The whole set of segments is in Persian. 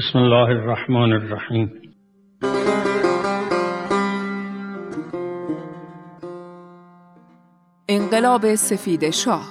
بسم الله الرحمن الرحیم. انقلاب سفید شاه.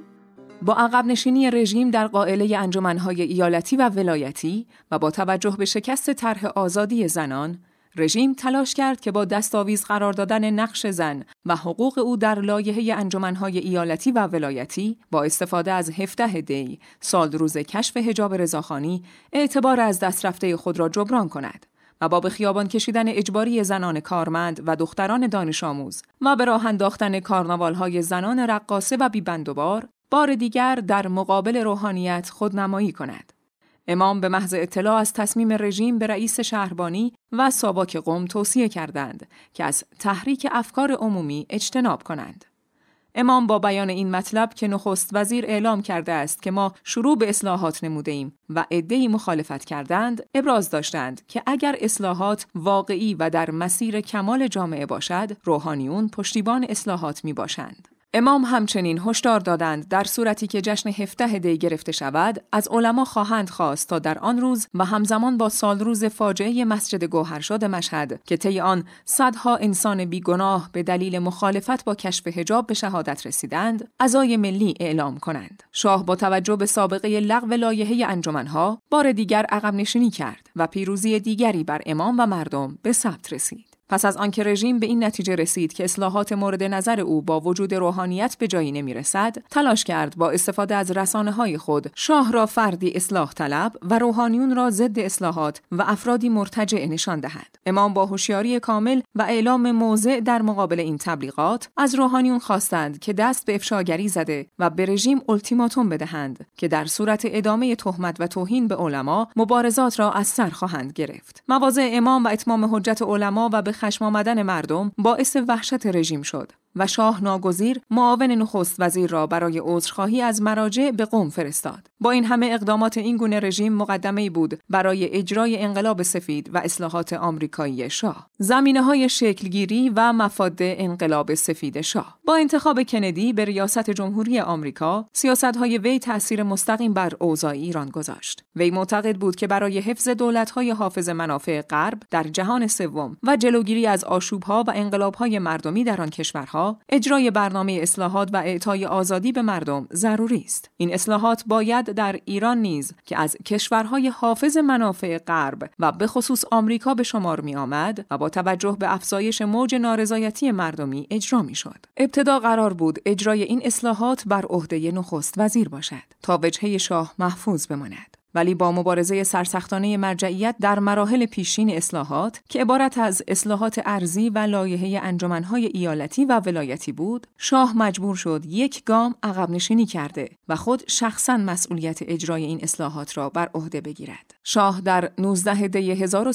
با عقب نشینی رژیم در قائله انجمنهای ایالتی و ولایتی و با توجه به شکست طرح آزادی زنان، رژیم تلاش کرد که با دستاویز قرار دادن نقش زن و حقوق او در لایحه انجمنهای ایالتی و ولایتی با استفاده از 17 دی سال روز کشف حجاب رضاخانی اعتبار از دست رفته خود را جبران کند و با به خیابان کشیدن اجباری زنان کارمند و دختران دانش آموز و به راه انداختن کارناوال‌های زنان رقاصه و بی‌بندوبار بار دیگر در مقابل روحانیت خودنمایی کند. امام به محض اطلاع از تصمیم رژیم به رئیس شهربانی و ساواک قم توصیه کردند که از تحریک افکار عمومی اجتناب کنند. امام با بیان این مطلب که نخست وزیر اعلام کرده است که ما شروع به اصلاحات نموده ایم و عده‌ای مخالفت کردند، ابراز داشتند که اگر اصلاحات واقعی و در مسیر کمال جامعه باشد، روحانیون پشتیبان اصلاحات می باشند. امام همچنین هشدار دادند در صورتی که جشن 17 دی گرفته شود، از علما خواهند خواست تا در آن روز و همزمان با سالروز فاجعه مسجد گوهرشاد مشهد که طی آن صدها انسان بیگناه به دلیل مخالفت با کشف حجاب به شهادت رسیدند، عزای ملی اعلام کنند. شاه با توجه به سابقه لغو لایحه انجمنها بار دیگر عقب نشینی کرد و پیروزی دیگری بر امام و مردم به ثبت رسید. پس از آنکه رژیم به این نتیجه رسید که اصلاحات مورد نظر او با وجود روحانیت به جایی نمی‌رسد، تلاش کرد با استفاده از رسانه‌های خود شاه را فردی اصلاح طلب و روحانیون را ضد اصلاحات و افرادی مرتجع نشان دهد. امام با هوشیاری کامل و اعلام موضع در مقابل این تبلیغات از روحانیون خواستند که دست به افشاگری زده و به رژیم التیماتوم بدهند که در صورت ادامه تهمت و توهین به علما مبارزات را از سر خواهند گرفت. مواضع امام و اتمام حجت علما و به خشم آمدن مردم باعث وحشت رژیم شد و شاه ناگزیر معاون نخست وزیر را برای عذرخواهی از مراجع به قم فرستاد. با این همه اقدامات این گونه رژیم مقدمه‌ای بود برای اجرای انقلاب سفید و اصلاحات آمریکایی شاه. زمینه‌های شکلگیری و مفاد انقلاب سفید شاه. با انتخاب کندی به ریاست جمهوری آمریکا، سیاست‌های وی تأثیر مستقیم بر اوضاع ایران گذاشت. وی معتقد بود که برای حفظ دولت‌های حافظ منافع غرب در جهان سوم و جلوگیری از آشوب‌ها و انقلاب‌های مردمی در آن کشورها، اجرای برنامه اصلاحات و اعطای آزادی به مردم ضروری است. این اصلاحات باید در ایران نیز که از کشورهای حافظ منافع غرب و به خصوص آمریکا به شمار می آمد و با توجه به افزایش موج نارضایتی مردمی اجرا می شد. ابتدا قرار بود اجرای این اصلاحات بر عهده نخست وزیر باشد تا وجهه شاه محفوظ بماند. ولی با مبارزه سرسختانه مرجعیت در مراحل پیشین اصلاحات که عبارت از اصلاحات ارضی و لایحه انجمنهای ایالتی و ولایتی بود، شاه مجبور شد یک گام عقب نشینی کرده و خود شخصاً مسئولیت اجرای این اصلاحات را بر عهده بگیرد. شاه در 19 دی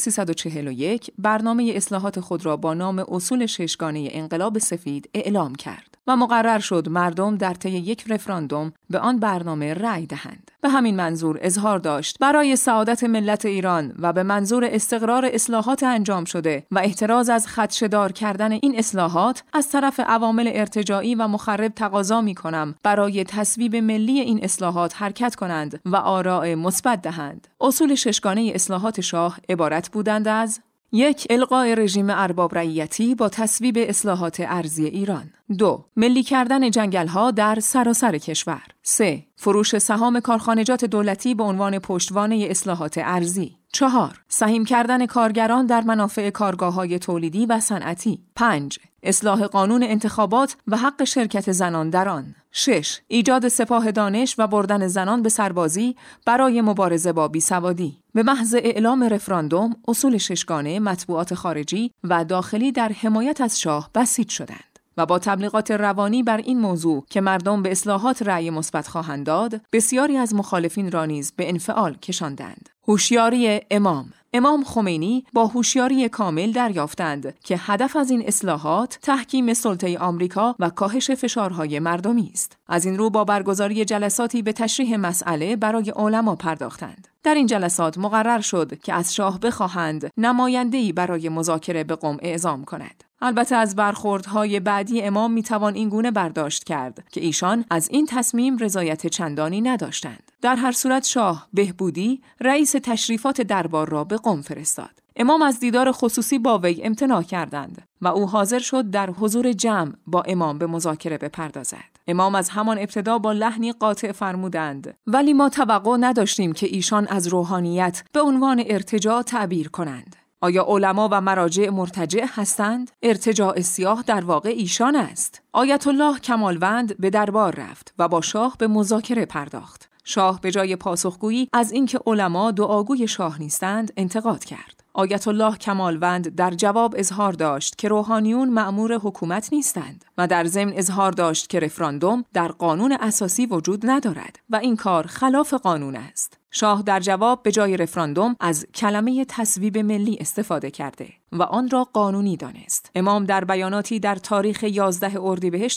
1341 برنامه اصلاحات خود را با نام اصول ششگانه انقلاب سفید اعلام کرد و مقرر شد مردم در طی یک رفراندوم به آن برنامه رأی دهند. به همین منظور اظهار داشت برای سعادت ملت ایران و به منظور استقرار اصلاحات انجام شده و احتراز از خدشه‌دار کردن این اصلاحات از طرف عوامل ارتجاعی و مخرب تقاضا می‌کنم برای تصویب ملی این اصلاحات حرکت کنند و آراء مثبت دهند. اصول ششگانه اصلاحات شاه عبارت بودند از: 1. الغاء رژیم ارباب رعیتی با تصویب اصلاحات ارضی ایران. 2. ملی کردن جنگل‌ها در سراسر کشور. 3. فروش سهام کارخانجات دولتی به عنوان پشتوانه اصلاحات ارضی. 4. سهیم کردن کارگران در منافع کارگاه‌های تولیدی و صنعتی. 5. اصلاح قانون انتخابات و حق شرکت زنان در آن. 6. ایجاد سپاه دانش و بردن زنان به سربازی برای مبارزه با بیسوادی. به محض اعلام رفراندوم، اصول ششگانه مطبوعات خارجی و داخلی در حمایت از شاه بسیج شدند و با تبلیغات روانی بر این موضوع که مردم به اصلاحات رأی مثبت خواهند داد، بسیاری از مخالفین را نیز به انفعال کشاندند. هوشیاری امام خمینی با هوشیاری کامل دریافتند که هدف از این اصلاحات تحکیم سلطه آمریکا و کاهش فشارهای مردمی است. از این رو با برگزاری جلساتی به تشریح مسئله برای علما پرداختند. در این جلسات مقرر شد که از شاه بخواهند نماینده‌ای برای مذاکره به قم اعزام کند. البته از برخوردهای بعدی امام میتوان این گونه برداشت کرد که ایشان از این تصمیم رضایت چندانی نداشتند. در هر صورت شاه بهبودی رئیس تشریفات دربار را به قم فرستاد. امام از دیدار خصوصی با وی امتناع کردند و او حاضر شد در حضور جمع با امام به مذاکره بپردازد. امام از همان ابتدا با لحنی قاطع فرمودند: ولی ما توقع نداشتیم که ایشان از روحانیت به عنوان ارتجاع تعبیر کنند. آیا علما و مراجع مرتجع هستند؟ ارتجاع سیاه در واقع ایشان است. آیت الله کمالوند به دربار رفت و با شاه به مذاکره پرداخت. شاه به جای پاسخگویی از اینکه علما دعاگوی شاه نیستند انتقاد کرد. آیت الله کمالوند در جواب اظهار داشت که روحانیون مأمور حکومت نیستند و در ضمن اظهار داشت که رفراندوم در قانون اساسی وجود ندارد و این کار خلاف قانون است. شاه در جواب به جای رفراندوم از کلمه تصویب ملی استفاده کرده و آن را قانونی دانست. امام در بیاناتی در تاریخ 11 اردیبهشت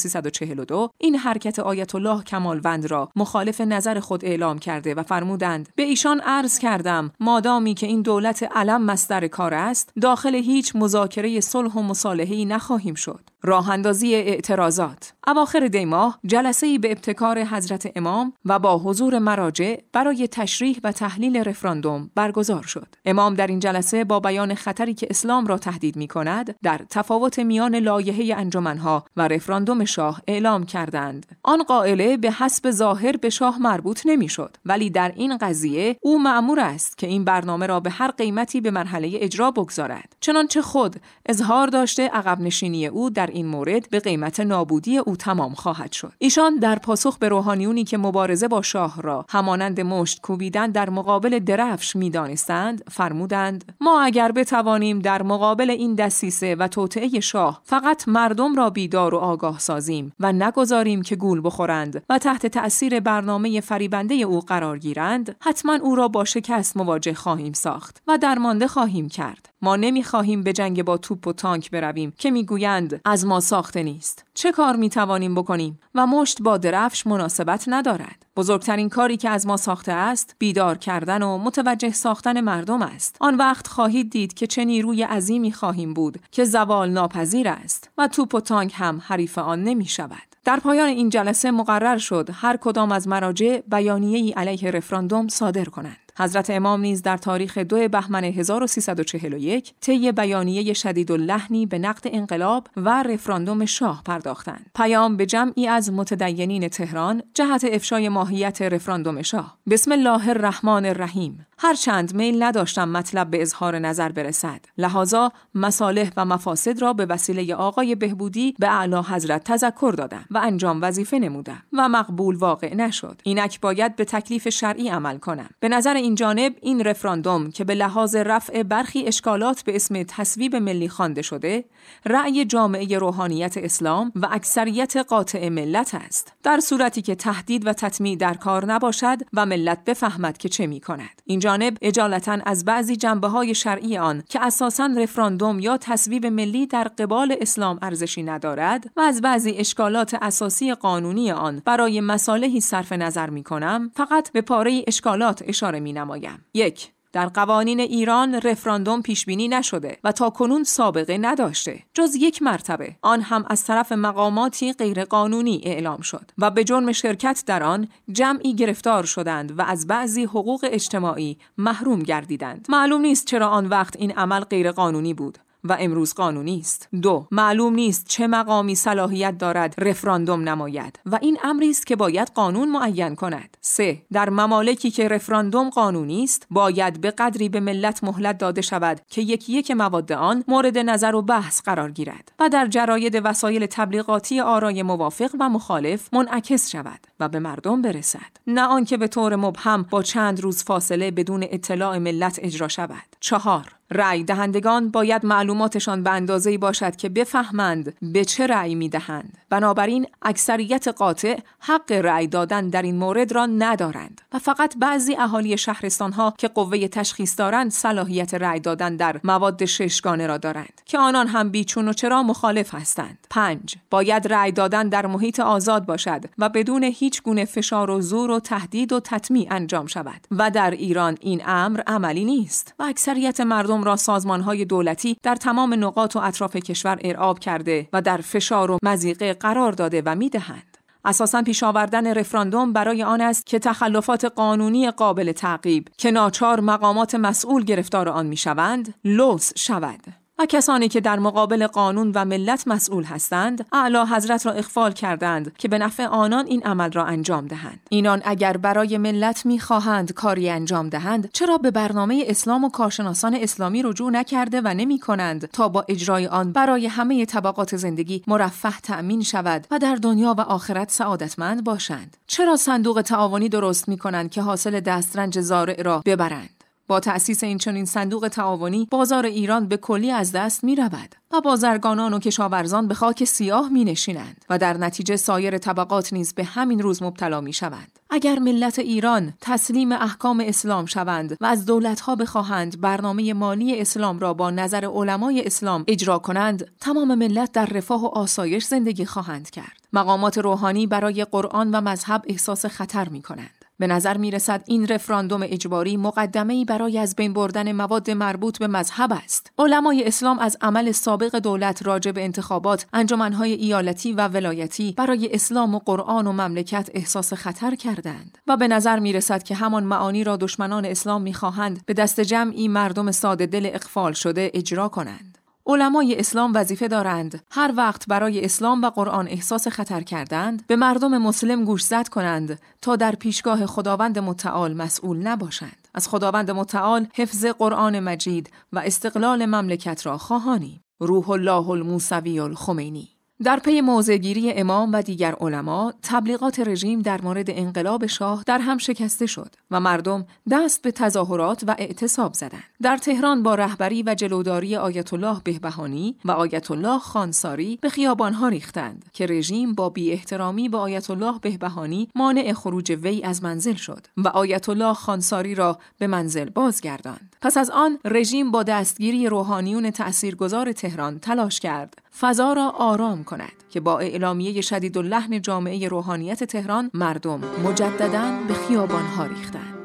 1342 این حرکت آیت الله کمالوند را مخالف نظر خود اعلام کرده و فرمودند: به ایشان عرض کردم مادامی که این دولت علم مصدر کار است، داخل هیچ مذاکره صلح و مصالحه‌ای نخواهیم شد. راه اندازی اعتراضات. اواخر دی ماه جلسه‌ای به ابتکار حضرت امام و با حضور مراجع برای تشریح و تحلیل رفراندوم برگزار شد. امام در این جلسه با بیان خطری که اسلام را تهدید می‌کند در تفاوت میان لایحه انجمنها و رفراندوم شاه اعلام کردند. آن قائله به حسب ظاهر به شاه مربوط نمی‌شد، ولی در این قضیه او مأمور است که این برنامه را به هر قیمتی به مرحله اجرا بگذارد. چنانچه خود اظهار داشته عقب نشینی او در این مورد به قیمت نابودی او تمام خواهد شد. ایشان در پاسخ به روحانیونی که مبارزه با شاه را همانند مشت کوبیدن در مقابل درفش می‌دانستند فرمودند: ما اگر بتوانیم در مقابل این دسیسه و توطئه شاه فقط مردم را بیدار و آگاه سازیم و نگذاریم که گول بخورند و تحت تأثیر برنامه فریبنده او قرار گیرند، حتما او را با شکست مواجه خواهیم ساخت و درمانده خواهیم کرد. ما نمی‌خواهیم به جنگ با توپ و تانک برویم که میگویند از ما ساخته نیست. چه کار میتوانیم بکنیم؟ و مشت با درفش مناسبت ندارد. بزرگترین کاری که از ما ساخته است بیدار کردن و متوجه ساختن مردم است. آن وقت خواهید دید که چه نیروی عظیمی خواهیم بود که زوال ناپذیر است و توپ و تانک هم حریف آن نمی شود. در پایان این جلسه مقرر شد هر کدام از مراجع بیانیه‌ای علیه رفراندوم صادر کنند. حضرت امام نیز در تاریخ 2 بهمن 1341 طی بیانیه شدیداللحنی به نقد انقلاب و رفراندوم شاه پرداختند. پیام به جمعی از متدینین تهران جهت افشای ماهیت رفراندوم شاه. بسم الله الرحمن الرحیم. هرچند میل نداشتم مطلب به اظهار نظر برسد، لحاظا مصالح و مفاسد را به وسیله آقای بهبودی به اعلی حضرت تذکر دادم و انجام وظیفه نمودم و مقبول واقع نشد. اینک باید به تکلیف شرعی عمل کنم. به نظر این جانب این رفراندوم که به لحاظ رفع برخی اشکالات به اسم تصویب ملی خوانده شده، رأی جامعه روحانیت اسلام و اکثریت قاطع ملت است، در صورتی که تهدید و تطمیع در کار نباشد و ملت بفهمد که چه می کند. این جانب اجالتاً از بعضی جنبه‌های شرعی آن که اساساً رفراندوم یا تصویب ملی در قبال اسلام ارزشی ندارد و از بعضی اشکالات اساسی قانونی آن برای مصالحی صرف نظر می کنم، فقط به پاره اشکالات اشاره می نمایم. 1. در قوانین ایران رفراندوم پیشبینی نشده و تا کنون سابقه نداشته جز 1 مرتبه، آن هم از طرف مقاماتی غیر قانونی اعلام شد و به جرم شرکت در آن جمعی گرفتار شدند و از بعضی حقوق اجتماعی محروم گردیدند. معلوم نیست چرا آن وقت این عمل غیر قانونی بود و امروز قانونی است. 2. معلوم نیست چه مقامی صلاحیت دارد رفراندوم نماید و این امری است که باید قانون معین کند. 3. در ممالکی که رفراندوم قانونی است باید به قدری به ملت مهلت داده شود که یکی مواد آن مورد نظر و بحث قرار گیرد و در جراید وسایل تبلیغاتی آرای موافق و مخالف منعکس شود و به مردم برسد، نه آنکه به طور مبهم با چند روز فاصله بدون اطلاع ملت اجرا شود. 4. رأی دهندگان باید معلوماتشان به اندازه‌ای باشد که بفهمند به چه رأی می‌دهند. بنابراین اکثریت قاطع حق رأی دادن در این مورد را ندارند. و فقط بعضی اهالی شهرستان‌ها که قوه تشخیص دارند صلاحیت رأی دادن در مواد ششگانه را دارند که آنان هم بیچون و چرا مخالف هستند. 5. باید رأی دادن در محیط آزاد باشد و بدون هیچ گونه فشار و زور و تهدید و تطمیع انجام شود و در ایران این امر عملی نیست و اکثریت مردم را سازمان‌های دولتی در تمام نقاط و اطراف کشور ارعاب کرده و در فشار و مضیقه قرار داده و می‌دهند. اساساً پیش آوردن رفراندوم برای آن است که تخلفات قانونی قابل تعقیب که ناچار مقامات مسئول گرفتار آن می‌شوند لوث شود و کسانی که در مقابل قانون و ملت مسئول هستند اعلی حضرت را اغفال کردند که به نفع آنان این عمل را انجام دهند. اینان اگر برای ملت می‌خواهند کاری انجام دهند چرا به برنامه اسلام و کارشناسان اسلامی رجوع نکرده و نمی‌کنند تا با اجرای آن برای همه طبقات زندگی مرفه تأمین شود و در دنیا و آخرت سعادتمند باشند؟ چرا صندوق تعاونی درست می‌کنند که حاصل دسترنج زارع را ببرند؟ با تأسیس این چنین صندوق تعاونی بازار ایران به کلی از دست می رود و بازرگانان و کشاورزان به خاک سیاه می نشینند و در نتیجه سایر طبقات نیز به همین روز مبتلا می شوند. اگر ملت ایران تسلیم احکام اسلام شوند و از دولت‌ها بخواهند برنامه مالی اسلام را با نظر علمای اسلام اجرا کنند، تمام ملت در رفاه و آسایش زندگی خواهند کرد. مقامات روحانی برای قرآن و مذهب احساس خطر می کنند. به نظر می رسد این رفراندوم اجباری مقدمه‌ای برای از بین بردن مواد مربوط به مذهب است. علمای اسلام از عمل سابق دولت راجع به انتخابات انجمنهای ایالتی و ولایتی برای اسلام و قرآن و مملکت احساس خطر کردند و به نظر می رسد که همان معانی را دشمنان اسلام می خواهند به دست جمعی مردم ساده دل اغفال شده اجرا کنند. علمای اسلام وظیفه دارند هر وقت برای اسلام و قرآن احساس خطر کردند به مردم مسلم گوشزد کنند تا در پیشگاه خداوند متعال مسئول نباشند. از خداوند متعال حفظ قرآن مجید و استقلال مملکت را خواهانیم. روح الله الموسوی الخمینی. در پی موضع‌گیری امام و دیگر علما، تبلیغات رژیم در مورد انقلاب شاه در هم شکسته شد و مردم دست به تظاهرات و اعتصاب زدند. در تهران با رهبری و جلوداری آیت الله بهبهانی و آیت الله خانساری به خیابان‌ها ریختند که رژیم با بی‌احترامی به آیت الله بهبهانی مانع خروج وی از منزل شد و آیت الله خانساری را به منزل بازگرداند. پس از آن رژیم با دستگیری روحانیون تأثیرگذار تهران تلاش کرد فضا را آرام کند که با اعلامیه شدیداللحن جامعه روحانیت تهران مردم مجدداً به خیابان‌ها ریختند.